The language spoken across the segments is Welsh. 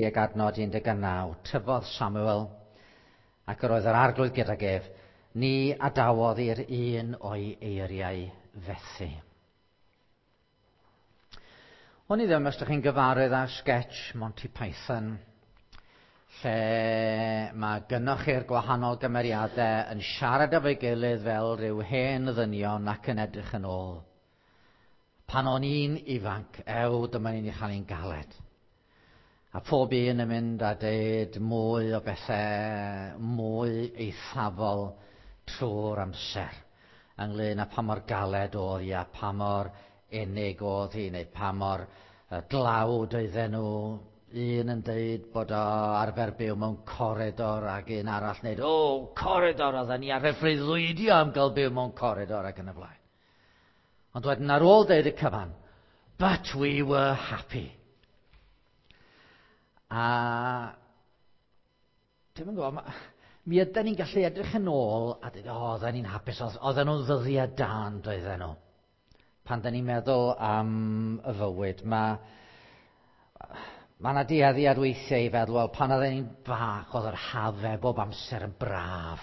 ag adnod 19, tyfodd Samuel, ac yr oedd yr arglwydd gydag ef, ni adawodd i'r un o'i eiriau fethu. O'n i ddim os ydych chi'n gyfarwydd â sketch Monty Python, lle mae gynnwch chi'r gwahanol gymeriadau yn siarad efo'i gilydd fel rhyw hen ddynion ac yn edrych yn ôl. Pan o'n i'n ifanc, dyma ni'n ei chael ein galed. A pob un yn mynd a deud mwy o bethau, mwy eithafol trwy'r amser, ynglŷn â pa mor galed oedd hi, a pa mor unig oedd hi, neu pa mor dlawd oedden nhw. Un yn deud bod o arfer byw mewn coridor, ac un arall wneud, coridor, oedden ni ar y freuddwydio am gael byw mewn coridor ac yn y blaen. Ond wedyn ar ôl deud y cyfan, but we were happy. A dwi'n gwybod, mi ydyn ni'n gallu edrych yn ôl a dweud, oedden ni'n hapus, oedden nhw'n ddyddiau dan, doedden nhw. Pan da ni'n meddwl am y fywyd, mae yna dueddiad weithiau i feddwl, wel, pan oedden ni'n bach, oedd yr hafau bob amser yn braf.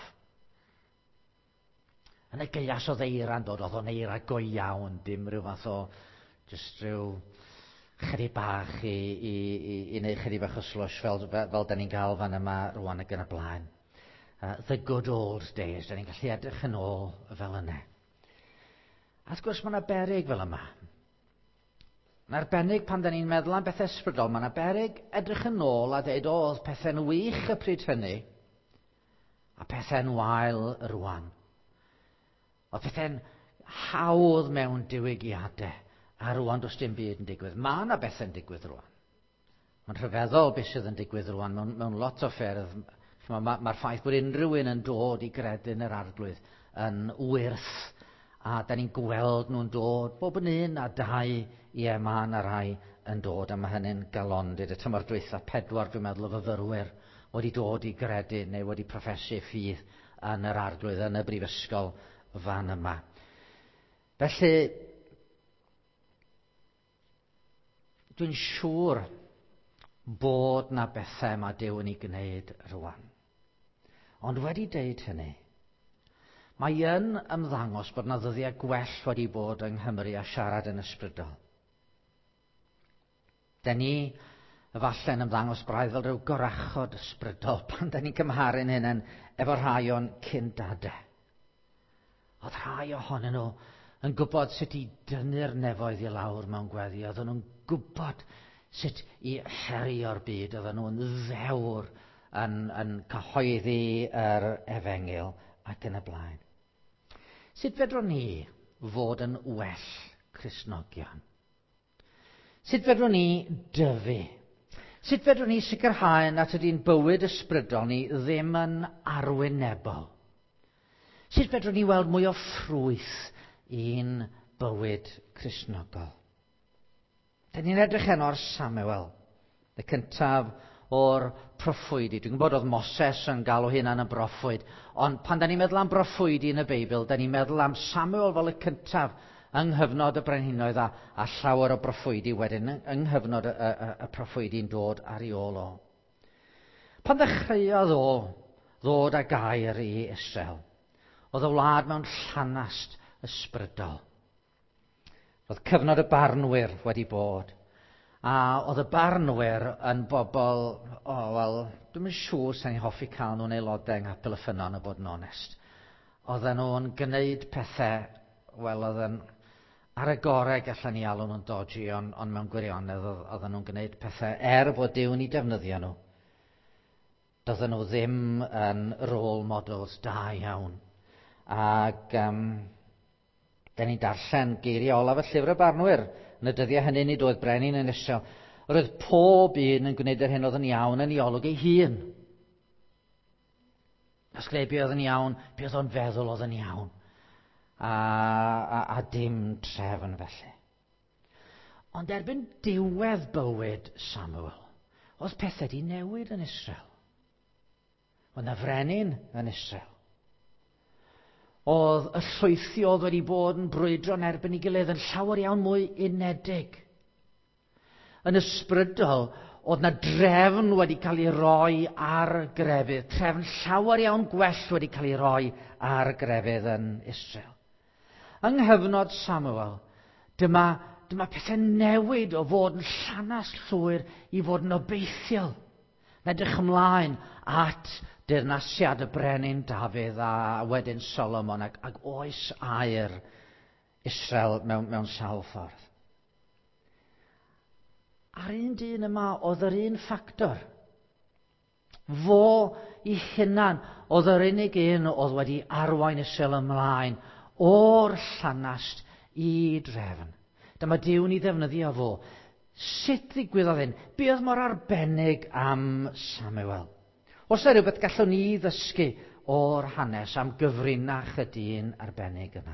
Yn y gaeas oedd eira'n dod, oedd o'n eira go iawn, dim rhyw fath o, just rhyw chydig bach i wneud chydig bach o slush fel da ni'n gael fan yma rwan ac yn y blaen. The good old days, da ni'n gallu edrych yn ôl fel yna. A wrth gwrs mae yna beryg fel yma. Yn arbennig pan da ni'n meddwl am bethau ysbrydol, mae yna beryg edrych yn ôl a dweud, oedd pethau'n wych y pryd hynny, a pethau'n wael rwan. Oedd pethau'n hawdd mewn diwygiadau, a rwan does dim byd yn digwydd. Mae yna bethau'n digwydd rwan. Mae'n rhyfeddol beth sydd yn digwydd rwan mewn lot o ffyrdd. Mae'r ffaith bod unrhyw un yn dod i gredu'n yr arglwydd yn wyrth, a da ni'n gweld nhw'n dod, bob yn un a dau, mae yna rai yn dod, a mae hynny'n galondyd. Y tymor dwytha 4, dwi'n meddwl, o fyfyrwyr wedi dod i gredu neu wedi proffesu ffydd yn yr arglwydd, yn y brifysgol fan yma. Felly, dwi'n siŵr bod na bethau mae Duw yn ei gwneud rwan. Ond wedi deud hynny, mae yn ymddangos bod na ddyddiau gwell wedi bod yng Nghymru a siarad yn ysbrydol. Da ni efallai'n ymddangos braidd fel rhyw gorachod ysbrydol pan da ni'n cymharu'n hynny efo rhai o'n cyndadau. Oedd rhai ohonyn nhw yn gwybod sut i dynnu'r nefoedd i lawr mewn gweddi. Oedden nhw'n gwybod sut i herio'r byd. Oedden nhw'n ddewr yn cyhoeddi yr efengil ac yn y blaen. Sut fedrwn ni fod yn well Cristnogion? Sut fedrwn ni dyfu? Sut fedrwn ni sicrhau nad ydy'n bywyd ysbrydol ni ddim yn arwynebol? Sut fedrwn ni weld mwy o ffrwyth i'n bywyd Cristnogol? Da ni'n edrych heno ar Samuel, y cyntaf o'r proffwydi. Dwi'n gwybod oedd Moses yn galw hynna'n y broffwyd, ond pan da ni'n meddwl am broffwydi yn y Beibl, da ni'n meddwl am Samuel fel y cyntaf yng nghyfnod y brenhinoedd a llawer o broffwydi wedyn yng nghyfnod y proffwydi'n dod ar ei ôl o. Pan ddechreuodd o ddod â gair i Israel, oedd y wlad mewn llanast ysbrydol. Oedd cyfnod y barnwyr wedi bod. A oedd y barnwyr yn bobl, dwi'n yn siŵr sa'n ni'n hoffi cael nhw'n aelodau yng Nghapel y Ffynnon, a bod yn onest. Oedden nhw'n gwneud pethau, oedden ar y gorau gallan ni alw nhw'n dodgy, ond mewn gwirionedd oedden nhw'n gwneud pethau bod Duw ni defnyddio nhw. Doedden nhw ddim yn role models da iawn. Ac da ni'n darllen geiriau olaf y llyfr y barnwyr. Yn y dyddiau hynny nid oedd brenin yn Israel. Roedd pob un yn gwneud yr hyn oedd yn iawn yn ei olwg ei hun. Os greu be oedd yn iawn, be oedd o'n feddwl oedd yn iawn. A dim trefn felly. Ond erbyn diwedd bywyd Samuel, oedd pethau di newid yn Israel. Oedd na frenin yn Israel. Oedd y llwythiodd wedi bod yn brwydro'n erbyn ei gilydd yn llawer iawn mwy unedig. Yn ysbrydol, oedd na drefn wedi cael ei roi ar grefydd, trefn llawer iawn gwell wedi cael ei roi ar grefydd yn Israel. Yng nghyfnod Samuel, dyma pethau newid o fod yn llanast llwyr i fod yn obeithiol. Na edrych ymlaen at dirnasiad y brenin Dafydd a wedyn Solomon ac oes aur Israel mewn sawl ffordd. Ar un dyn yma oedd yr un ffactor. Fo ei hunan oedd yr unig un oedd wedi arwain Israel ymlaen o'r llanast i drefn. Dyma Duw ni ddefnyddio fo. Sut ddigwyddodd hyn? Be oedd mor arbennig am Samuel? Os yna rhywbeth gallwn ni ddysgu o'r hanes am gyfrinach y dyn arbennig yna?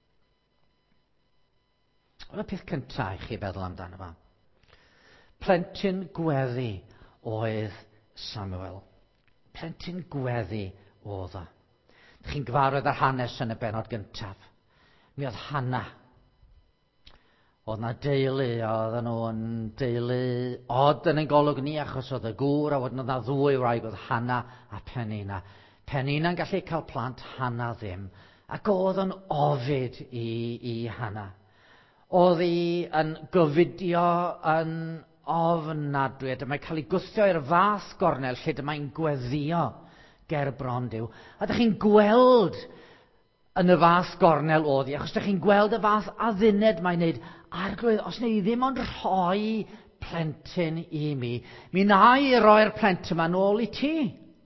Oedd y peth cyntaf i chi feddwl amdano fo. Plentyn gweddi oedd Samuel. Plentyn gweddi oedd o. Chi'n gyfarwydd ar hanes yn y bennod gyntaf. Mi oedd Hannah. Oedd na deulu, oedden nhw'n deulu od yn ein golwg ni achos oedd y gŵr a wedyn oedd na ddwy wraig oedd Hannah a Penina. Penina'n gallu cael plant, Hannah ddim. Ac oedd yn ofid i Hannah. Oedd hi yn gofidio yn ofnadwy, dyma'n cael ei gwthio i'r fath gornel lle dyma'n gweddio ger bron Duw. A ydych chi'n gweld yn y fath gornel oedd hi, achos ydych chi'n gweld y fath adduned mae'n wneud arglwydd, os neu ddim ond rhoi plentyn i mi na i roi'r plentyn yma nôl i ti.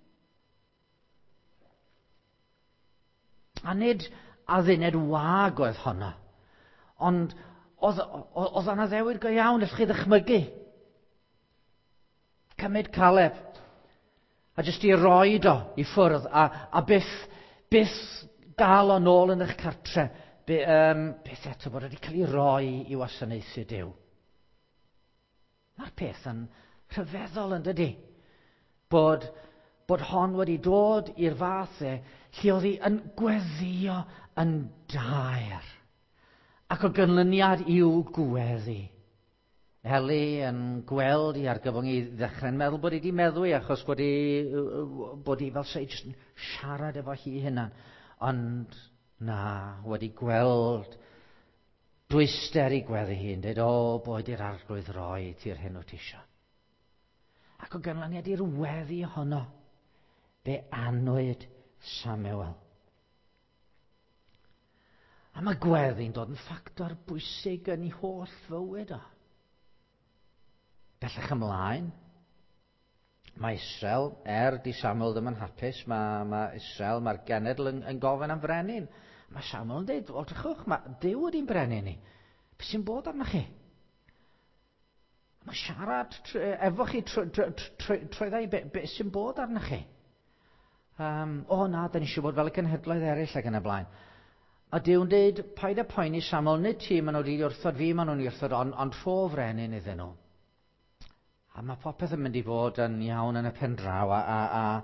A nid adduned wag oedd honna, ond oedd yna ddewyd go iawn, allwch chi ddychmygu. Cymryd Caleb, a jyst i roed o i ffwrdd, a byth dal o nôl yn eich cartre, beth eto bod wedi cael ei roi i wasanaethu Duw. Mae'r peth yn rhyfeddol yn dydi, bod hon wedi dod i'r fath lle oedd hi yn gweddio yn daer, ac o gynlyniad i'w gweddi. Eli yn gweld hi ar gyfwng i ddechrau'n meddwl bod hi wedi meddwi achos bod hi fel se jyst yn siarad efo hi hunan. Ond na, wedi gweld dwyster i gweddi hi'n dweud, boed i'r arglwydd roi ti'r hyn o tisio. Ac o ganlyniad i'r weddi honno, fe anwyd Samuel. A mae gweddi'n dod yn ffactor bwysig yn ei holl fywyd o. Bellach ymlaen, mae Israel, di Samuel ddim yn hapus, mae Israel, mae'r genedl yn gofyn am frenin. Mae Samuel yn dweud, odrychwch, mae Duw wedi'n brenin ni. Be sy'n bod arna chi? Mae siarad efo chi trwy ddau, be sy'n bod arna chi? Na, da ni eisiau bod fel y cenhedloedd eraill ac yn y blaen. A Duw'n dweud, paid a poeni Samuel, nid ti, maen nhw wedi wrthod fi, maen nhw'n wrthod, ond rho frenin iddyn nhw. A mae popeth yn mynd i fod yn iawn yn y pen draw, a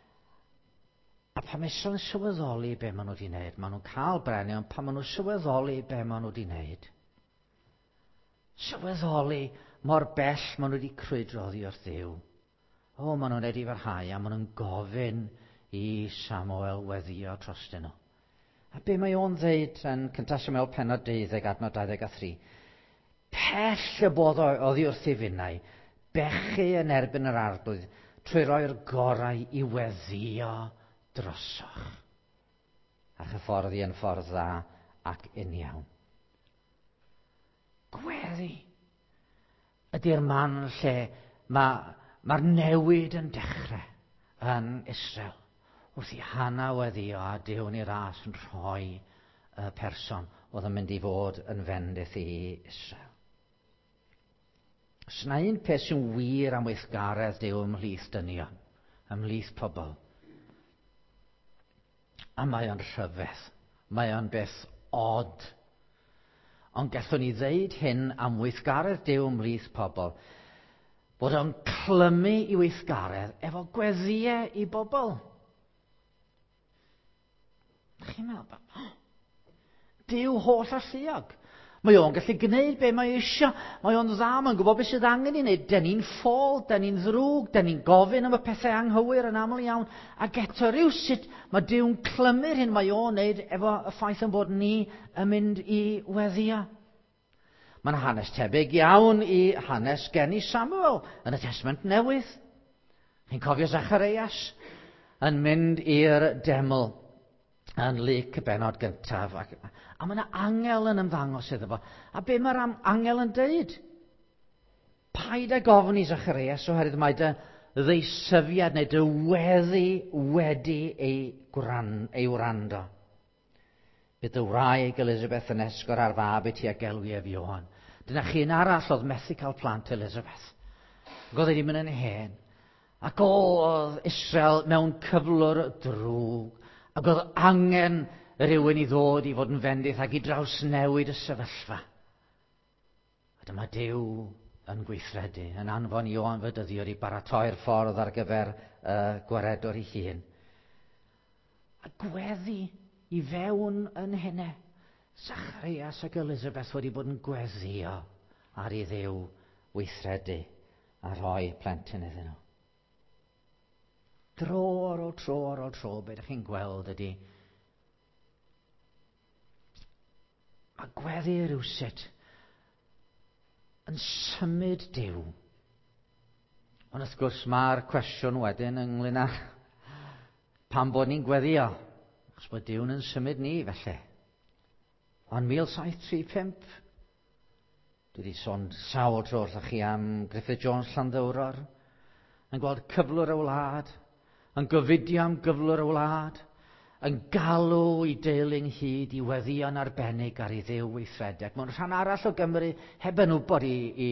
pan Israel yn sylweddoli be maen nhw wedi wneud, maen nhw'n cael brenin, ond pan maen nhw'n sylweddoli be maen nhw wedi wneud, sylweddoli mor bell maen nhw wedi crwydroddi wrth Dduw. Maen nhw'n wneud i farhau, a maen nhw'n gofyn i Samuel weddio trostyn nhw. A be mae o'n ddeud yn Cynta Samuel pennod 12 adnod 23, pell y bod oddi wrth ei finnau, bechu yn erbyn yr arglwydd, trwy roi'r gorau i weddio drosoch. A chyfforddi yn ffordd dda ac uniawn. Gweddi ydy'r man lle mae'r newid yn dechrau yn Israel. Wrth i Hannah weddio a Duw ni ras yn rhoi y person oedd yn mynd i fod yn fendith i Israel. Os yna un peth sy'n wir am weithgaredd Duw ymhlith dynion, ymhlith pobl. A mae o'n rhyfedd, mae o'n beth od. Ond gallwn ni ddeud hyn am weithgaredd Duw ymhlith pobl, bod o'n clymu i weithgaredd efo gweddiau i bobl. Chi'n meddwl, Duw holl a lluog. Mae o'n gallu gwneud be mae eisiau. Mae o'n dda, mae'n gwybod beth sydd angen i wneud. Da ni'n ffôl, da ni'n ddrwg, da ni'n gofyn am y pethau anghywir yn aml iawn. Ac eto rywsut mae Duw'n clymu'r hyn mae o'n wneud efo y ffaith yn bod ni yn mynd i weddio. Mae'n hanes tebyg iawn i hanes geni Samuel yn y Testament Newydd. Chi'n cofio Zacharias yn mynd i'r deml yn Luc y bennod gyntaf. A mae yna angel yn ymddangos iddo fo. A be mae'r angel yn dweud? Paid â gofyn i Zacharias oherwydd mae dy ddeisyfiad neu dy weddi wedi ei wrando. Bydd dy wraig Elizabeth yn esgor ar fab i ti a gelwi ef Ioan. Dyna chi un arall oedd methu cael plant Elizabeth. Ac oedd wedi mynd yn hen. Ac oedd Israel mewn cyflwr drwg. Ac oedd angen rhywun i ddod i fod yn fendith ac i draws newid y sefyllfa. A dyma Duw yn gweithredu, yn anfon Ioan Fydyddiwr i baratoi'r ffordd ar gyfer gwaredwr ei hun. A gweddi i fewn yn hynny. Zacharias ac Elizabeth wedi bod yn gweddio ar ei Dduw weithredu a rhoi plentyn iddyn nhw. Tro ar ôl tro ar ôl tro, be ydych chi'n gweld ydy mae gweddi rywsut yn symud Duw. Ond wrth gwrs mae'r cwestiwn wedyn ynglyn â pam bod ni'n gweddio. Achos bod Duw'n yn symud ni felly. Ond 1735, dwi wedi sôn sawl tro wrthych chi am Griffith Jones Llanddowror, yn gweld cyflwr y wlad, yn gofidio am gyflwr y wlad, yn galw i deulu'n hyd i weddio yn arbennig ar ei Dduw weithredeg. Mae'n rhan arall o Gymru heb yn wybod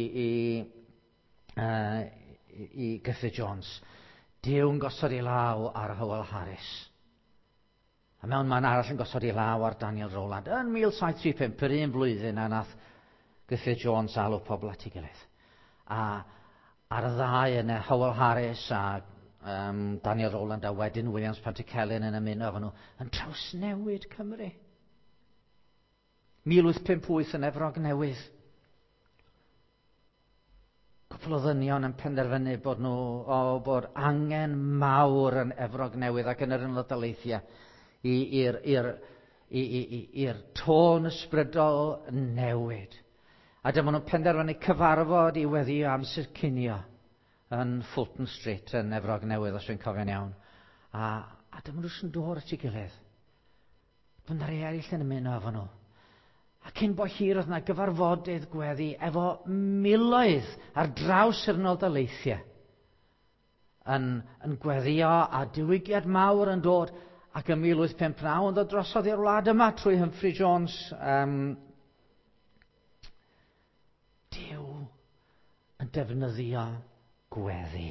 i Griffith Jones. Duw'n gosod ei law ar Hywel Harris. A mewn man arall yn gosod ei law ar Daniel Rowland. Yn 1735, yr un flwyddyn a nath Griffith Jones alw pobl at ei gilydd. A ar y ddau yna, Hywel Harris a Daniel Rowland a wedyn Williams Pantycelyn yn ymuno efo nhw yn trawsnewid Cymru. 1858 yn Efrog Newydd. Cwpl o ddynion yn penderfynu bod angen mawr yn Efrog Newydd ac yn yr Unol Daleithiau i'r tôn ysbrydol newid. A dyma nhw'n penderfynu cyfarfod i weddio amser cinio yn Fulton Street yn Efrog Newydd, os dwi'n cofio'n iawn. A dyma nhw sy'n dod at ei gilydd. Bydd rhai eraill yn ymuno efo nhw. A cyn bo hir oedd yna gyfarfodydd gweddi efo miloedd ar draws yr Unol Daleithiau yn gweddio a diwygiad mawr yn dod ac yn 1859 yn dod drosodd i'r wlad yma trwy Humphrey Jones. Duw yn defnyddio gweddi.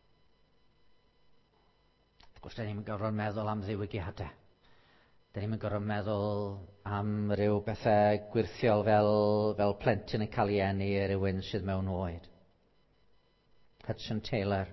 Wrth gwrs, da ni'n gorfod meddwl am ddiwygiadau. Da ni'n gorfod meddwl am ryw bethau gwirthiol fel plentyn yn cael ei eni i rywun sydd mewn oed. Hudson Taylor.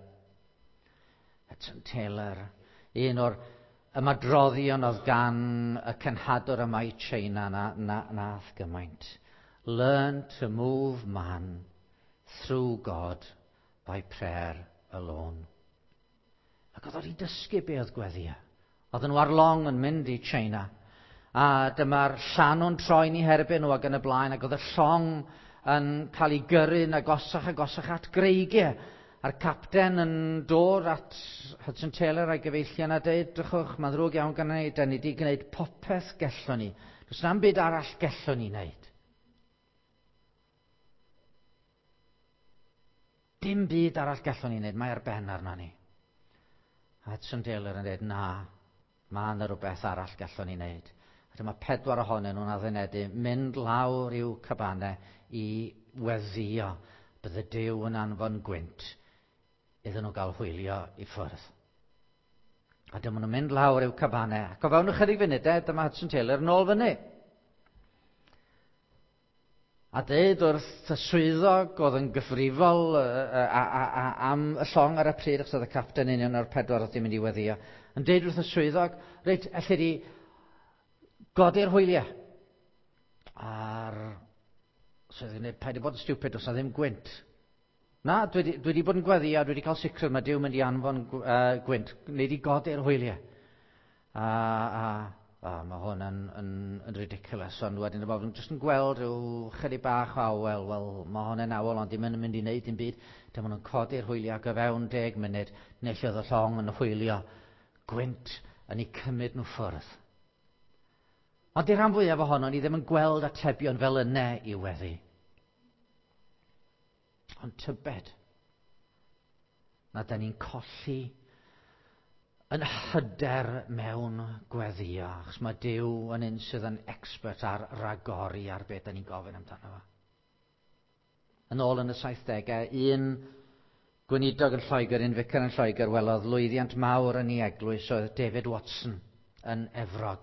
Un o'r ymadroddion oedd gan y cenhadwr yma i China nath gymaint. Learn to move man through God by prayer alone. Ac oedd wedi dysgu be oedd gweddio. Oedd nhw ar long yn mynd i China. A dyma'r llanw'n troi'n ei herbyn nhw ac yn y blaen. Ac oedd y llong yn cael ei gyrru'n agosach at greigiau. A'r capten yn dod at Hudson Taylor a'i gyfeillion a dweud, drychwch, mae'n ddrwg iawn gan ni, da ni wedi gwneud popeth gellwn ni. Does na'm byd arall gellwn ni wneud. Dim byd arall gallwn ni wneud, mae ar ben arno ni. Hudson Taylor yn dweud, na, mae yna rhywbeth arall gallwn ni wneud. A dyma 4 ohonyn nhw'n addurnedu mynd lawr i'w cabanau i weddio bydd y Duw yn anfon gwynt iddyn nhw gael hwylio i ffwrdd. A dyma nhw'n mynd lawr i'w cabanau. Ac o fewn ychydig funudau, dyma Hudson Taylor nôl fyny. A dweud wrth y swyddog oedd yn gyfrifol am y llong ar y pryd, achos oedd y capten union o'r 4 oedd wedi mynd i weddio, yn dweud wrth y swyddog, reit, allu di godi'r hwyliau. A'r So oedd hi'n paid i bod yn stupid os na ddim gwynt. Na, dwi wedi bod yn gweddi a dwi wedi cael sicr mae Duw mynd i anfon gwynt. Nid i godi'r hwyliau. Mae hwn yn ridiculous. Ond wedyn y bobl jyst yn gweld rhyw chydig bach o awel. Wel, mae hwn yn awel ond dim yn mynd i wneud dim byd. Dim ond yn codi'r hwyliau ac o fewn 10 munud neillodd y llong yn y hwylio. Gwynt yn ei cymryd nhw ffwrdd. Ond i'r rhan fwyaf ohono ni ddim yn gweld atebion fel yna i weddi. Ond tybed na da ni'n colli yn hyder mewn gweddio, achos mae Duw yn un sydd yn expert ar ragori ar beth da ni'n gofyn amdano fo. Yn ôl yn y 70au, un gweinidog yn Lloegr, un vicar yn Lloegr, welodd lwyddiant mawr yn ei eglwys oedd David Watson yn Efrog.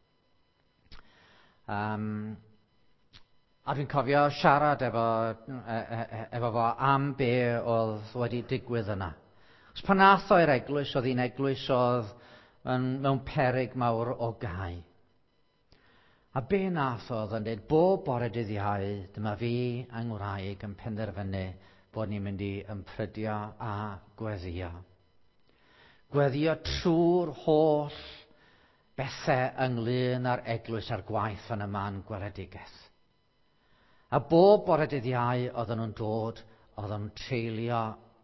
A dwi'n cofio siarad efo fo am be oedd wedi digwydd yna. Os pan nath o'r eglwys, oedd hi'n eglwys oedd mewn peryg mawr o gau. A be nath oedd yn dweud, bob bore dydd Iau, dyma fi a'n ngwraig yn penderfynu bod ni'n mynd i ymffrydio a gweddio. Gweddio trwy'r holl bethau ynglyn â'r eglwys a'r gwaith yn y man gweledigaeth. A bob bore dydd Iau oedden nhw'n dod, oedden nhw'n treulio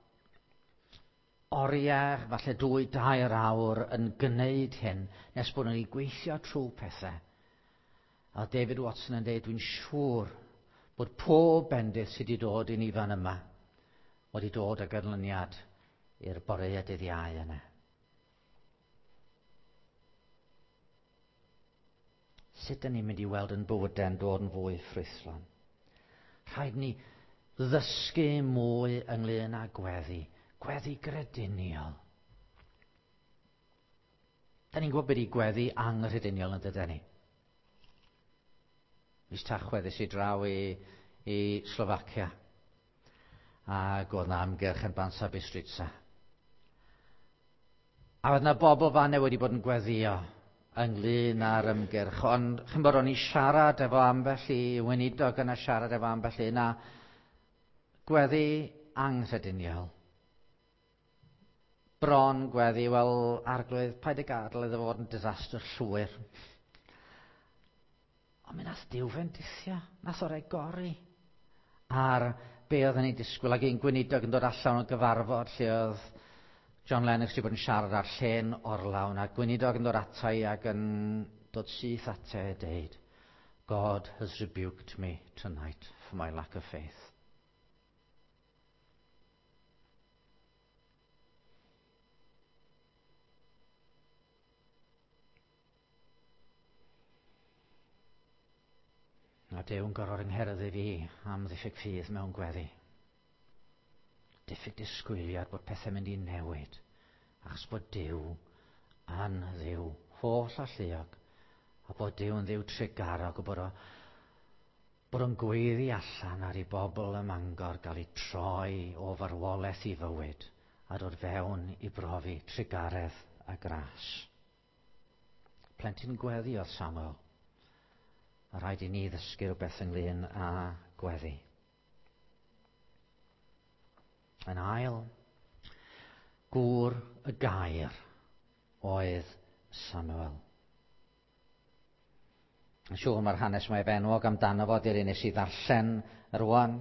oriau, falle 2-3 awr yn gwneud hyn, nes bod nhw'n gweithio trwy pethau. A David Watson yn dweud, dwi'n siŵr bod pob bendith sydd wedi dod i ni fan yma wedi dod â ganlyniad i'r bore dydd Iau yna. Sut dyn ni'n mynd i weld yn bywydau'n dod yn fwy ffrwythlon? Rhaid ni ddysgu mwy ynglyn â gweddi. Gweddi grediniol. Da ni'n gwybod beth i gweddi anghrediniol yn dydyn ni. Mis Tachwedd i draw i Slovacia. Ac oedd na amgyrch yn Bansa Bystrica. A oedd na bobl fanna wedi bod yn gweddio ynglyn â'r ymgyrch. Ond chi'n bod o'n i siarad efo ambell i weinidog yna, siarad efo ambell i na gweddi anghrediniol. Bron gweddi, wel, arglwydd, paid y gadael iddo fod yn disaster llwyr. Ond mi nath Duw fendithio, nath o'r egori ar be oedden ni'n disgwyl, ac un gweinidog yn dod allan o gyfarfod lle oedd John Lennox wedi bod yn siarad ar llen orlawn, a gweinidog yn dod ata i ac yn dod syth ata i deud, God has rebuked me tonight for my lack of faith. A Duw yn gorfod yngheryddu fi am ddiffyg ffydd mewn gweddi. Diffyg disgwyliad bod pethau'n mynd i newid, achos bod Duw yn Dduw holl a lluog, a bod Duw yn Dduw trigarog, a bod o'n gweiddi allan ar ei bobl y Mangor gael ei troi o farwolaeth i fywyd, a dod fewn i brofi trigaredd a gras. Plentyn gweddi oedd Samuel. A rhaid i ni ddysgu rhywbeth ynglyn â gweddi. Yn ail, gŵr y gair oedd Samuel. Yn siŵr mae'r hanes mae benwog amdano fo, di'r un nes i ddarllen rwan.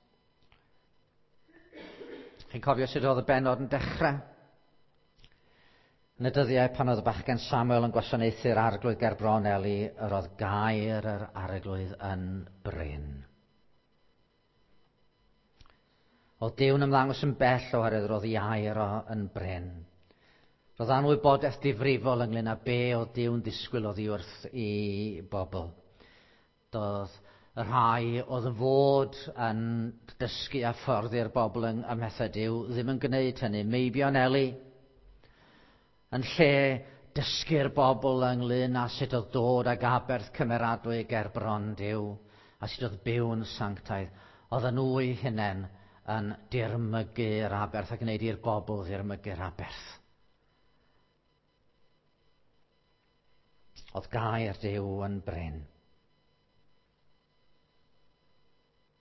Chi'n cofio sut oedd y benod yn dechrau? Yn y dyddiau pan oedd y bachgen Samuel yn gwasanaethu'r arglwydd ger Bron Eli, yr oedd gair yr arglwydd yn brin. Oedd Duw'n ymddangos yn bell oherwydd roedd ei air yn brin. Roedd anwybodaeth difrifol ynglyn â be oedd Duw'n disgwyl oddi wrth i bobl. Doedd y rhai oedd yn fod yn dysgu a fforddi'r bobl ymhethau Duw ddim yn gwneud hynny. Meibion Eli, yn lle dysgu'r bobl ynglyn â sut oedd dod ag aberth cymeradwy ger Bron Duw, a sut oedd byw yn sanctaidd, oedden nhw eu hunain yn dirmygu'r aberth a gwneud i'r bobl dirmygu'r aberth. Oedd gair Duw yn brin.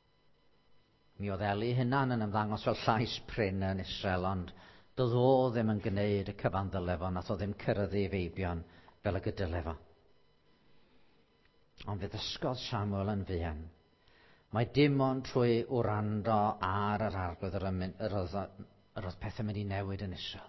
Mi oedd Eli hynna'n yn ymddangos fel llais prin yn Israel, ond doedd o ddim yn gwneud y cyfan ddyle fo, nath o ddim cyrraeddu ei feibion fel y gydyle fo. Ond fe ddysgodd Samuel yn fuan. Mae dim ond trwy wrando ar yr arglwydd yr oedd pethau mynd i newid yn Israel.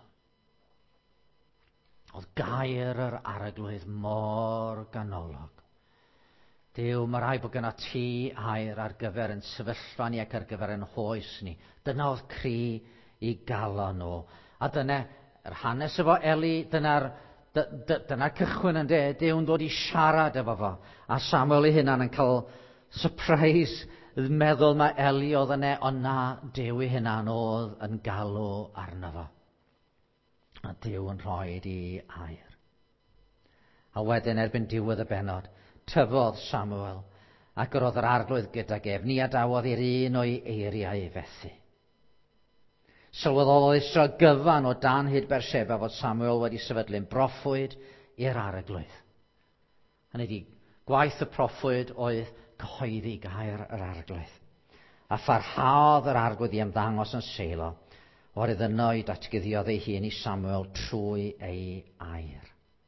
Oedd gair yr arglwydd mor ganolog. Duw, mae rhaid bod gyda ti air ar gyfer yn sefyllfa ni ac ar gyfer yn hoes ni. Dyna oedd cri i galon nhw. A dyna, yr hanes efo Eli, dyna cychwyn yn de. Dyw'n dod i siarad efo fo. A Samuel ei hunan yn cael surprise, meddwl mae Eli oedd yna, ond na, Duw ei hunan oedd yn galw arno fo. A Duw yn rhoi i air. A wedyn erbyn diwedd y benod, tyfodd Samuel, ac roedd yr arglwydd gyda gef, ni adawodd i'r un o'i eiriau fethu. Sylweddolodd Israel gyfan o dan hyd Beersheba fod Samuel wedi sefydlu'n broffwyd i'r arglwydd. Hynny ydi, gwaith y proffwyd oedd cyhoeddi gair yr arglwydd. A pharhaodd yr arglwydd i ymddangos yn Seilo, oherwydd yno i datguddiodd ei hun i Samuel trwy ei air.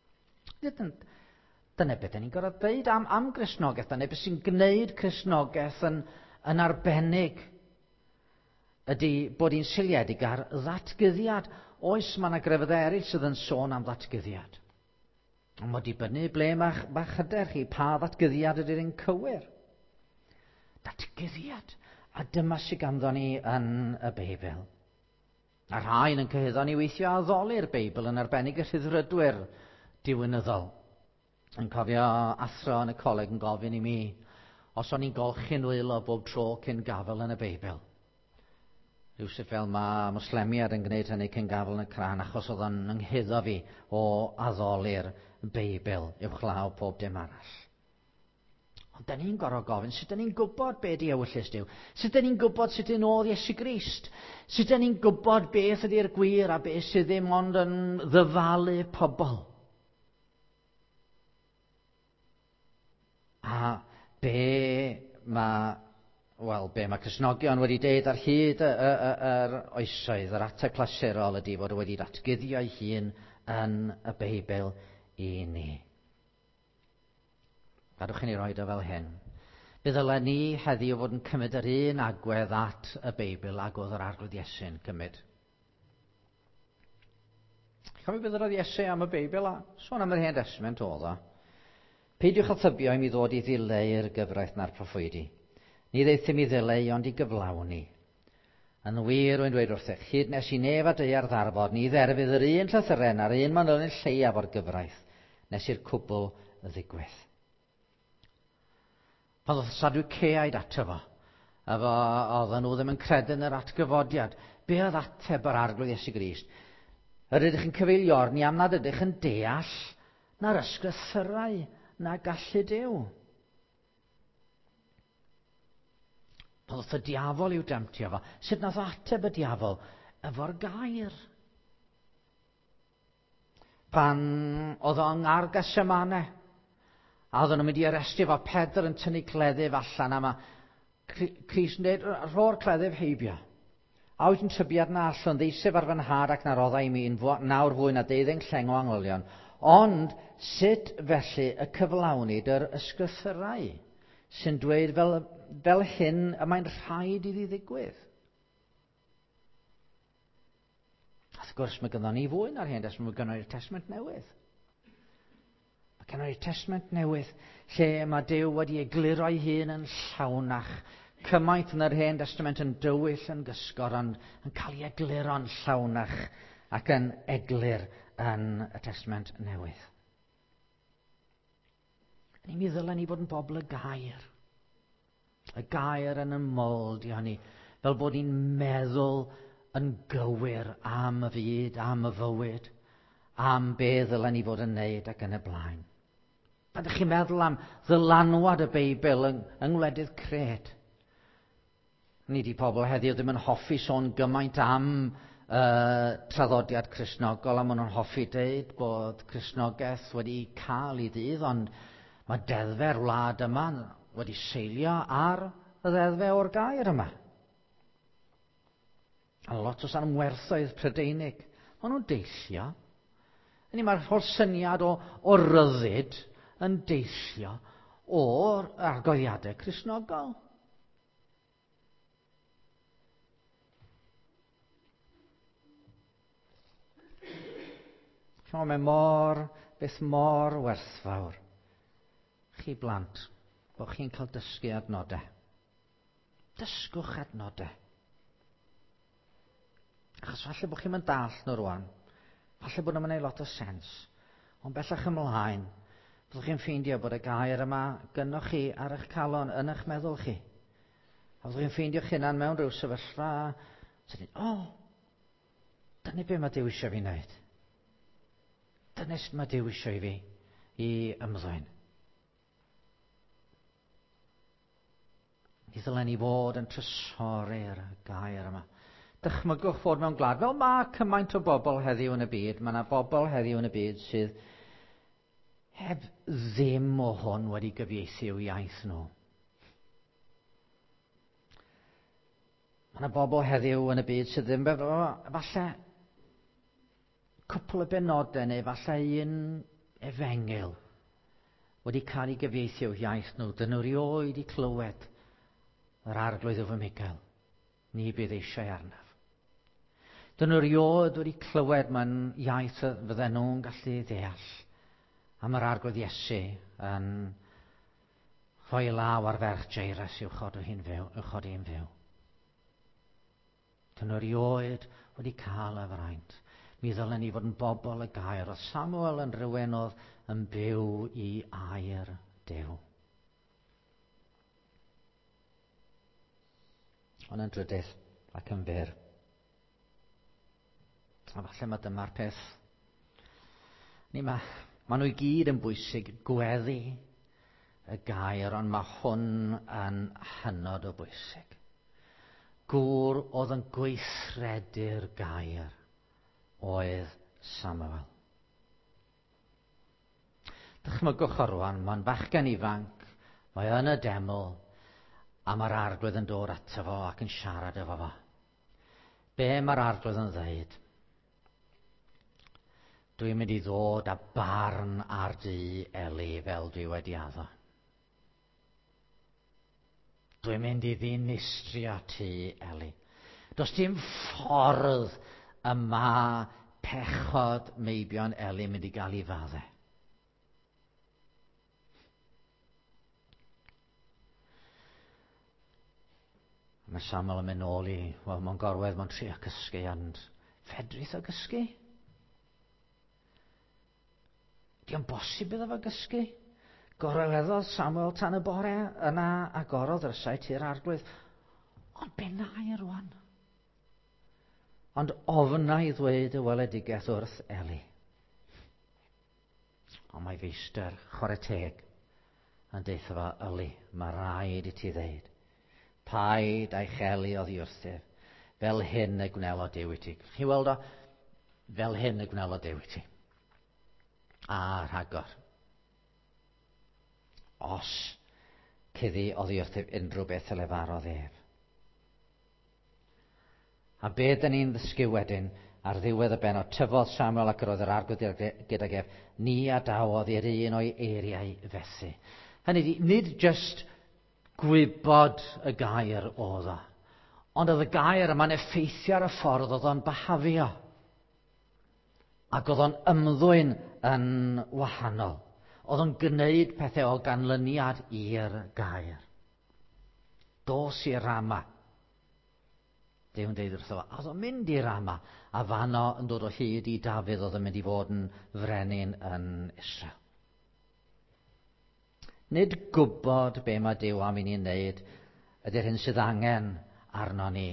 Dyna beth ni'n gorfod dweud am Gristnogaeth. Dyna beth sy'n gwneud Cristnogaeth yn arbennig ydy bod hi'n seiliedig ar ddatgyddiad. Oes, mae yna grefyddau eraill sydd yn sôn am ddatgyddiad. Ond mae dibynnu ble mae hyder chi, pa ddatgyddiad ydy'r un cywir. Datgyddiad. A dyma sy'n ganddo ni yn y Beibl. A rhain yn cyhyddo ni weithio a addoli'r Beibl yn arbennig y rhyddfrydwyr diwynyddol. Yn cofio athro yn y coleg yn gofyn i mi os o'n i'n golchi'n wylo bob tro cyn gafel yn y Beibl. Rhywsut fel mae Moslemiad yn gwneud hynny cyn gafel yn y crân, achos oedd o'n ynghyddo fi o addoli'r Beibl uwchlaw pob dim arall. Ond da ni'n gorfod gofyn, sut da ni'n gwybod be di ewyllys Duw? Sut da ni'n gwybod sut yn oedd Iesu Grist? Sut da ni'n gwybod beth ydy'r gwir a beth sydd ddim ond yn ddyfalu pobl? A be mae Cristnogion wedi deud ar hyd yr oesoedd, yr ateb clasurol ydy fod wedi datguddio ei hun yn y Beibl i ni. Gadwch i ni roed o fel hyn. Bydd ddylen ni heddiw fod yn cymryd yr un agwedd at y Beibl ag oedd yr arglwydd Iesu'n cymryd. Cofio beth oedd Iesu am y Beibl a sôn am yr Hen Testament oedd o. Peidiwch â thybio i mi ddod i ddileu'r gyfraith na'r proffwydi. Ni ddeithim i ddileu ond i gyflawni. Yn wir wy'n dweud wrthych, hyd nes i nef a deiar ddarfod, ni dderfydd yr un llythyren a'r un manylion lleiaf o'r gyfraith, nes i'r cwbl y ddigwydd. Pan oedd Sadwceaid ato fo, oedden nhw ddim yn credu yn yr atgyfodiad. Be oedd ateb yr arglwydd Iesu Grist? Yr ydych yn cyfeilio arni am nad ydych yn deall na'r ysgrythurau na gallu Duw. Pan oedd y diafol i'w demtio fo, sut nath ateb y diafol? Efo'r gair. Pan oedd o'n ar Getsemane, a oedden nhw'n mynd i arestio fo, Pedr yn tynnu cleddyf allan, a mae Crist yn dweud, rho'r cleddyf heibio. A wyt yn tybiad na allwn ddeisef ar fy nhad ac na roddau mi nawr fwy na 12 lleng o angholion. Ond sut felly y cyflawnid yr ysgrythurau sy'n dweud fel hyn y mae'n rhaid iddi ddigwydd? Wrth gwrs mae gynnon ni fwy na'r Hen Testament, mae gynnon ni'r Testament Newydd. Mae gynnon ni'r Testament Newydd lle mae Duw wedi egluro ei hun yn llawnach. Cymaint yn yr Hen Testament yn dywyll yn gysgor, ond yn cael ei egluro'n llawnach ac yn eglur yn y Testament Newydd. Mi ddylen ni fod yn bobl y gair. Y gair yn ymoldio ni, fel bod ni'n meddwl yn gywir am y fyd, am y fywyd, am be ddylen ni fod yn neud ac yn y blaen. Pan ydych chi'n meddwl am ddylanwad y Beibl yng ngwledydd Cred, nid i pobl heddiw ddim yn hoffi sôn gymaint am traddodiad Cristnogol, a maen nhw'n hoffi deud bod Cristnogaeth wedi cael ei ddydd, ond mae deddfau'r wlad yma wedi seilio ar y ddeddfe o'r gair yma. A lot o sanwerthoedd Prydeinig. Maen nhw'n deillio. Mae'r holl syniad o ryddid yn deillio o'r argoeddiadau Cristnogol. Mae beth mor werthfawr chi blant, bod chi'n cael dysgu adnodau. Dysgwch adnodau. Achos falle bod chi'n mynd dall nhw rwan. Falle bod nhw'n gwneud lot o sens. Ond bellach ymlaen, byddwch chi'n ffeindio bod y gair yma gynnoch chi ar eich calon yn eich meddwl chi. A byddwch chi'n ffeindio'ch hunan mewn rhyw sefyllfa. Dyna be mae Duw eisiau fi wneud. Dyna sut mae Duw eisiau fi i ymddwyn. Ni ddylen ni fod yn trysori'r gair yma. Dychmygwch fod mewn gwlad. Fel mae cymaint o bobl heddiw yn y byd. Mae yna bobl heddiw yn y byd sydd heb ddim o hwn wedi gyfieithu i'w iaith nhw. Mae yna bobl heddiw yn y byd sydd ddim falle cwpl o benodau neu falle un efengil wedi cael ei gyfieithu i'w iaith nhw. Dyn nhw rioed i clywed yr arglwydd o fy Michael. Ni bydd eisiau arnaf. Dyn nhw rioed wedi clywed mewn iaith fydden nhw'n gallu ddeall am yr arglwydd Iesu yn rhoi law ar ferch Jairus i'w chodi hi'n fyw. Dyn nhw rioed wedi cael y fraint. Mi ddylen ni fod yn bobl y gair. Oedd Samuel yn rhywun oedd yn byw i air Duw. Ond yn drydydd ac yn fyr. A falle mae dyma'r peth. Mae nhw i gyd yn bwysig gweddi y gair, ond mae hwn yn hynod o bwysig. Gŵr oedd yn gweithredu'r gair oedd Samuel. Dychmygwch o rwan, mae'n fachgen ifanc, mae yn y deml, a mae'r arglwydd yn dod ato fo ac yn siarad efo fo. Be mae'r arglwydd yn dweud? Dwi'n mynd i ddod â barn ar dy Eli fel dwi wedi addo. Dwi'n mynd i ddinistrio ti, Eli. Does dim ffordd y ma pechod meibion Eli mynd i gael ei faddau. Mae Samuel yn mynd nôl mewn gorwedd, mae'n trio cysgu, ond fedrith o gysgu? Di'n bosib iddo fo gysgu? Gorweddodd Samuel tan y bore yna agorodd rysau ti'r arglwydd. Ond be nai rwan? Ond ofna i ddweud y weledigaeth wrth Eli. Ond mae feistr chwarae teg yn deitha fo, Eli, mae rhaid i ti ddeud. Paid a'i cheli oddi wrthif. Fel hyn y gwnelo Duw i ti. Chi weld o? Fel hyn y gwnelo Duw i ti. A rhagor. Os cyddi oddi wrthif unrhyw beth y lefarodd ef. A be dyn ni'n ddysgu wedyn ar ddiwedd y benod, tyfodd Samuel ac roedd yr arglwydd gydag ef, ni a dawodd i'r un o'i eiriau fethu. Hynny di, nid just gwybod y gair oedd o, ond oedd y gair yma'n effeithio ar y ffordd oedd o'n behafio. Ac oedd o'n ymddwyn yn wahanol. Oedd o'n gwneud pethau o ganlyniad i'r gair. Dos i'r Rama. Dew'n deud wrtho fo, oedd o'n mynd i'r Rama, a fanno yn dod o hyd i Dafydd oedd yn mynd i fod yn frenin yn Israel. Nid gwybod be mae Duw am i ni'n wneud ydy'r hyn sydd angen arno ni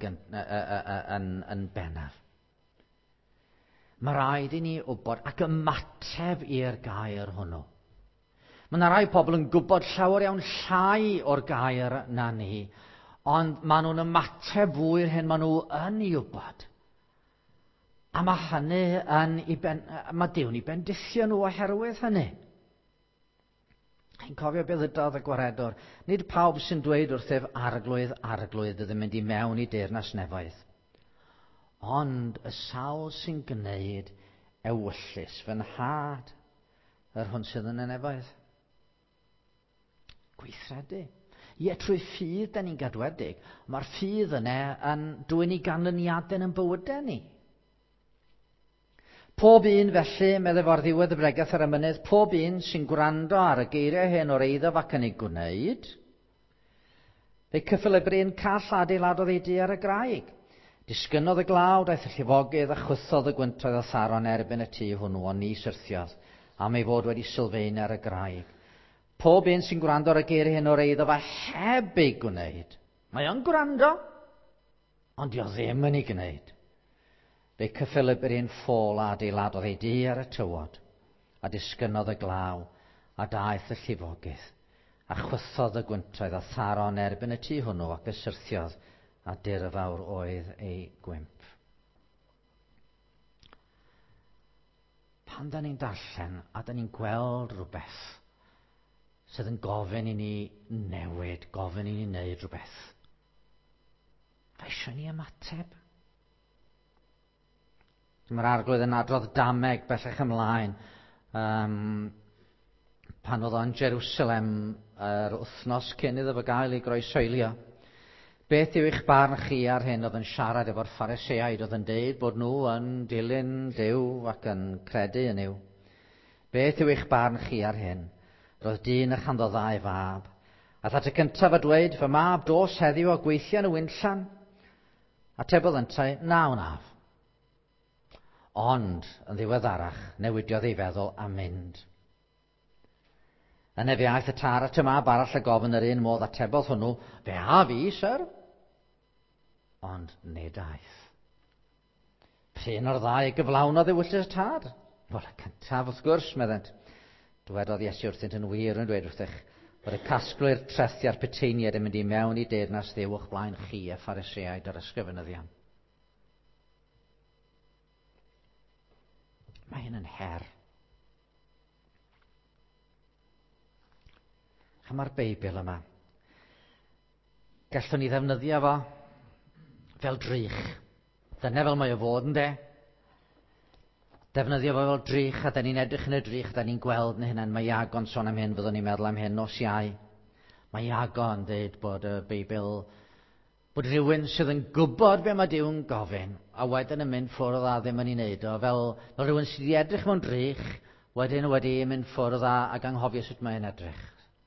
yn bennaf. Mae rhaid i ni wybod ac ymateb i'r gair hwnnw. Mae yna rai pobl yn gwybod llawer iawn llai o'r gair na ni, ond maen nhw'n ymateb fwy'r hyn maen nhw yn ei wybod. A mae hynny mae Duw'n i bendithio nhw oherwydd hynny. Chi'n cofio beth ydodd y gwaredwr? Nid pawb sy'n dweud wrthef arglwydd, arglwydd, ydyn mynd i mewn i deyrnas nefoedd. Ond y sawl sy'n gwneud ewyllus fy nhad yr hwn sydd yn y nefoedd. Gweithredu. Ie, trwy ffydd da ni'n gadwedig. Mae'r ffydd yna yn dwyn i ganlyniadau yn bywydau ni. Pob un felly, meddwl o'r ddiwedd y bregaeth ar y mynydd, pob un sy'n gwrando ar y geiriau hyn o'r eiddof ac yn ei gwneud, fe cyffilibrin call adeiladodd ei di ar y graig. Disgynnodd y glaw, daeth y llifogydd a chwythodd y gwyntoedd a tharon erbyn y tŷ hwnnw, ond ni syrthiodd am ei fod wedi sylfaen ar y graig. Pob un sy'n gwrando ar y geiriau hyn o'r eiddof a heb ei gwneud. Mae o'n gwrando, ond di o ddim yn ei gwneud. Fe cyffilibrin ffôl a adeiladodd ei di ar y tywod, a disgynnodd y glaw, a daeth y llifogydd, a chwythodd y gwyntoedd a tharon erbyn y tŷ hwnnw, ac y syrthiodd a dirfawr oedd ei gwymp. Pan da ni'n darllen a da ni'n gweld rhywbeth sydd yn gofyn i ni newid, gofyn i ni wneud rhywbeth, fe eisiau ni ymateb. Mae'r arglwydd yn adrodd dameg bellach ymlaen pan oedd o'n Jerusalem yr wythnos cyn iddo fo gael ei groesoelio. Beth yw eich barn chi ar hyn? Oedd yn siarad efo'r Pharisëaid, oedd yn deud bod nhw yn dilyn Duw ac yn credu yn Duw. Beth yw eich barn chi ar hyn? Roedd dyn yn chanddo ddau fab. A at y cyntaf a dweud, fy mab dos heddiw o gweithio yn y wynllan. Atebodd yntau, nawnaf. Ond, yn ddiweddarach, newidiodd ei feddwl a mynd. Yna fe aeth y tar at y mab arall a gofyn yr un modd atebodd hwnnw, fe a fi, syr? Ond nid aeth. Pryn o'r ddau gyflawnodd ei wyllus y tar? Wel, y cyntaf wrth gwrs, meddent. Dywedodd Iesu wrthynt yn wir yn dweud wrthych, bod y casglwyr trethia'r Peteiniaid yn mynd i mewn i deyrnas Dduw o'ch blaen chi a Pharisëaid ar ysgrifenyddion. Mae hyn yn her. Mae'r Beibl yma, gallwn ni ddefnyddio fo fel drych. Dyna fel mae o fod yn de. Defnyddio fo fel drych, a da ni'n edrych yn y drych, da ni'n gweld yn hynny. Mae Iago'n sôn am hyn, fyddwn ni'n meddwl am hyn nos Iau. Mae Iago'n dweud bod y Beibl, bod rhywun sydd yn gwybod be mae Duw'n gofyn, a wedyn yn mynd ffwrdd a ddim yn ei wneud o, fel rhywun sydd wedi edrych mewn drych, wedyn wedi mynd ffwrdd ac anghofio sut mae'n edrych.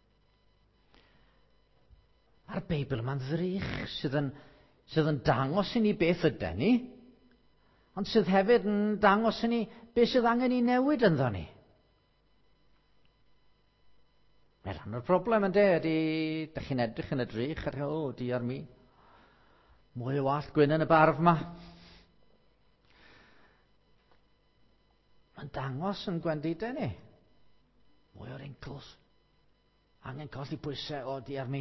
Mae'r Beibl yma'n ddrych sydd yn dangos i ni beth ydyn ni, ond sydd hefyd yn dangos i ni beth sydd angen i newid ynddo ni. Mae rhan o'r broblem ydy, ydych chi'n edrych yn y drych, a di ar mi. Mwy o wallt gwyn yn y barf yma. Mae'n dangos yn gwendidau ni. Mwy o wrinkles. Angen colli pwysau, di ar mi.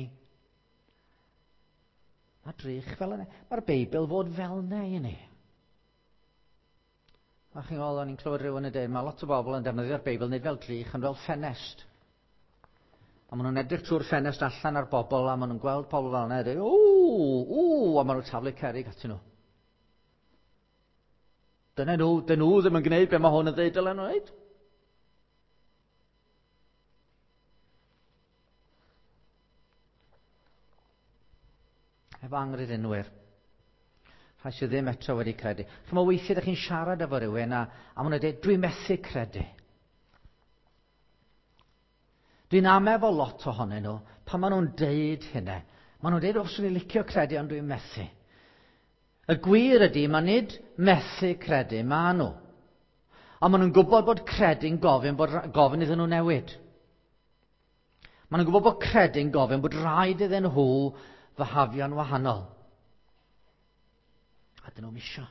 Mae drych fel yna. Mae'r Beibl fod fel yna i ni. A chi'n gweld, o'n i'n clywed rhywun yn dweud, mae lot o bobl yn defnyddio'r Beibl nid fel drych, ond fel ffenest. A maen nhw'n edrych trwy'r ffenest allan ar bobl, a maen nhw'n gweld pobl fel yna, a dweud, a maen nhw'n taflu cerig atyn nhw. Dyna nhw ddim yn gwneud be mae hwn yn dweud dylen nhw wneud. Efo angryd unwyr. Rhai sydd ddim eto wedi credu. Mae weithiau ydych chi'n siarad efo rhywun a maen nhw'n dweud, dwi'n methu credu. Dwi'n amef o lot ohonyn nhw, pan maen nhw'n deud hynny. Maen nhw'n dweud, os dwi'n licio credu, ond dwi'n methu. Y gwir ydy, mae nid methu credu, maen nhw. A maen nhw'n gwybod bod credu'n gofyn iddyn nhw newid. Maen nhw'n gwybod bod credu'n gofyn bod rhaid iddyn nhw fyhafio'n wahanol. A dyn nhw'n isio.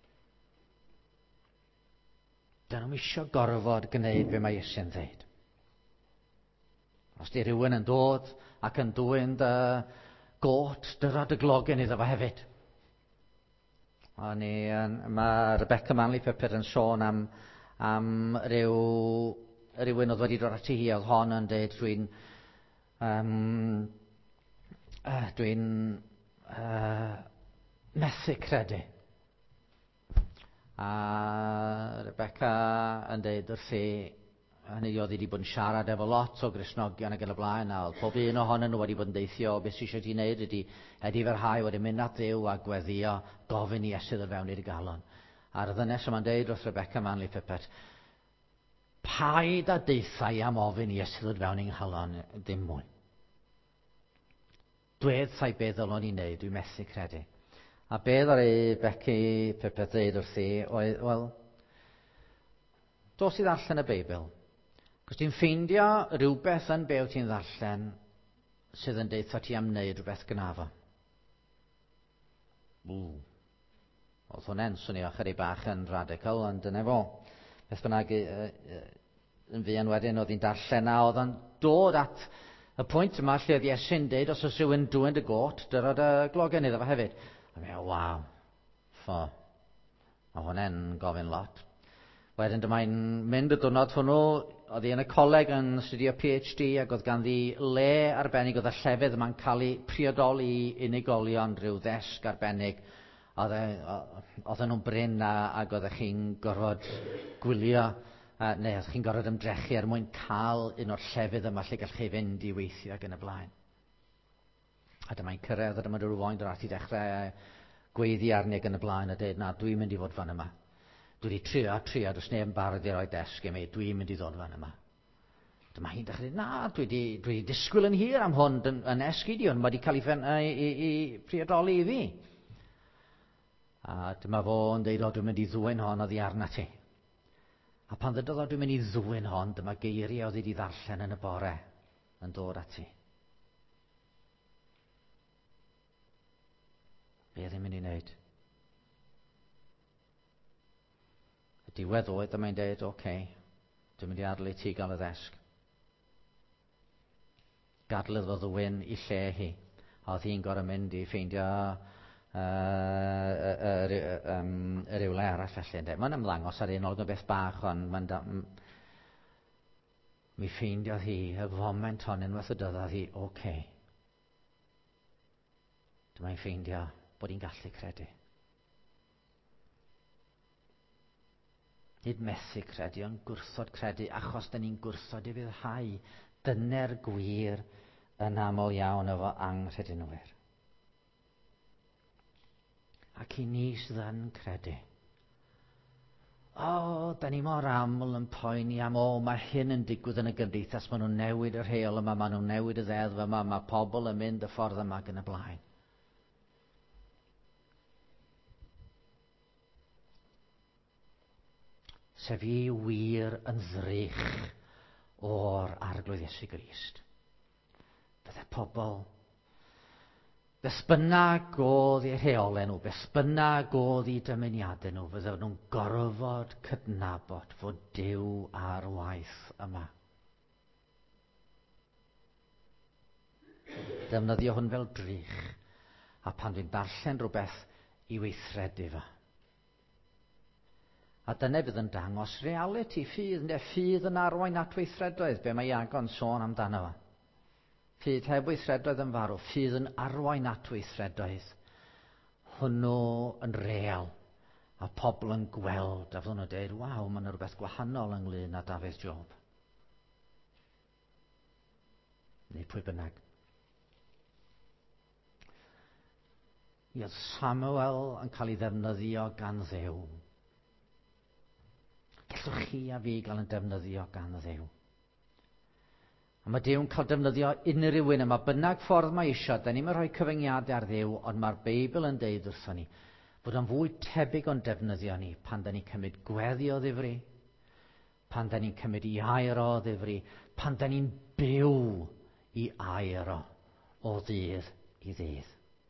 Dyn nhw'n isio gorfod gwneud be mae Iesu'n dweud. Os di rhywun yn dod ac yn dwyn dy got, dyra dy glogen iddo fo hefyd. Mae Rebecca Manley-Pepper yn sôn am rhywun oedd wedi dod ati hi, oedd hon yn dweud dwi'n methu credu. A Rebecca yn deud wrthi, hynny oedd wedi bod yn siarad efo lot o Gristnogion ac yn y blaen, a oedd pob un ohonyn nhw wedi bod yn deithio beth sydd eisiau ti wneud ydy farhau wedi mynd at Dduw a gweddio gofyn i Iesu ddod fewn i'r galon. A'r ddynes yma'n deud wrth Rebecca Manley Pippet, paid a deithau am ofyn i Iesu ddod fewn i'n nghalon, dim mwy. Dwed thai beth ddylwn i'n neud, dwi'n methu credu. A beth ar ei Becky Pippet ddeud wrthi, oedd, wel, dos i ddarllen y Beibl. Cos ti'n ffeindio rhywbeth yn be wyt ti'n ddarllen sydd yn deitha ti am wneud rhywbeth gynafo. Oedd hwnna'n swnio chydig bach yn radical, ond dyna fo. Beth bynnag yn fuan wedyn oedd hi'n darllen a oedd yn dod at y pwynt yma lle oedd Iesu'n deud os oes rhywun dwyn dy got, dyrod y glogen iddo fo hefyd. A mi o, waw, mae hwnna'n gofyn lot. Wedyn dyma'n mynd y diwrnod hwnnw, oedd hi yn y coleg yn studio PhD ac oedd ganddi le arbennig, oedd y llefydd yma'n cael ei priodoli i unigolion, rhyw ddesg arbennig. Oedd nhw'n bryn ac oedd chi'n gorfod gwylio, neu oedd chi'n gorfod ymdrechu mwyn cael un o'r llefydd yma lle gall chi fynd i weithio ac yn y blaen. A dyma'n cyrraedd a dyma rhyw fo'n dod at i dechrau gweiddi arni ac yn y blaen a dweud, na, dwi'n mynd i fod fan yma. Dwi wedi trio, does neb yn barod i roi desg i mi, dwi'n mynd i ddod fan yma. Dyma hi'n dechrau dweud, na, dwi wedi disgwyl yn hir am hwn, yn esgid i hwn, mae wedi cael ei priodoli i fi. A dyma fo yn deud, o, dwi'n mynd i ddwyn hon oddi arna ti. A pan ddedodd o, dwi'n mynd i ddwyn hon, dyma geiriau oedd wedi ddarllen yn y bore yn dod ati. Be oedd hi'n mynd i wneud? Diwedd oedd dyma'n deud, oce, dwi'n mynd i adael i ti gael y ddesg. Gadlodd fo ddwyn i lle hi. A oedd hi'n gorau mynd i ffeindio y rywle arall felly. Mae'n ymddangos ar un olwg o beth bach, ond mi ffeindiodd hi y foment hon unwaith y dyddodd hi, oce. Dyma'n ffeindio bod hi'n gallu credu. Nid methu credu, ond gwrthod credu, achos da ni'n gwrthod i fyddhau. Dyne'r gwir yn aml iawn efo anghredinwyr. Ac i ni sydd yn credu. Da ni mor aml yn poeni am, mae hyn yn digwydd yn y gymdeithas, maen nhw'n newid y rheol yma, maen nhw'n newid y ddeddf yma, mae pobl yn mynd y ffordd yma ac yn y blaen. Sef i wir yn ddrych o'r arglwydd Iesu Grist. Bydde pobl, beth bynnag oedd eu rheolau nhw, beth bynnag oedd eu dymuniadau nhw, fydde nhw'n gorfod cydnabod fod Duw ar waith yma. Defnyddio hwn fel drych, a pan dwi'n darllen rhywbeth i weithredu fo. A dyna fydd yn dangos reality, ffydd yn arwain at weithredoedd, be mae Iago'n sôn amdano fo. Ffydd heb weithredoedd yn farw, ffydd yn arwain at weithredoedd. Hwnnw yn real, a pobl yn gweld, a fydden nhw'n dweud, waw, mae'n rhywbeth gwahanol ynglyn â Dafydd Job. Neu pwy bynnag. Mi oedd Samuel yn cael ei ddefnyddio gan Dduw. Gallwch chi a fi gael yn defnyddio gan Dduw. A mae Dduw'n cael defnyddio unrhyw un yma, bynnag ffordd mae eisiau. Da ni'n rhoi cyfyngiadau ar Dduw, ond mae'r Beibl yn deud wrthon ni bod o'n fwy tebyg o'n defnyddio ni pan da ni'n cymryd gweddi o ddifri, pan da ni'n cymryd i air o ddifri, pan da ni'n byw i air o ddydd i ddydd.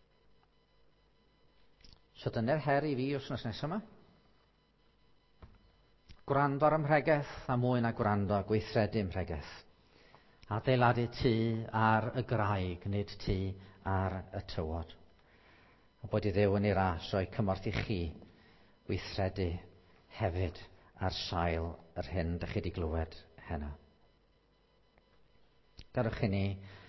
So dyna'r her i fi wythnos nesaf yma. Gwrando ar ymhregeth a mwy na gwrando a gweithredu ymhregeth. Adeiladu tŷ ar y graig, nid tŷ ar y tywod. A bod i Dduw yn ei ras roi cymorth i chi weithredu hefyd ar sail yr hyn da chi wedi glywed heno. Gadwch i ni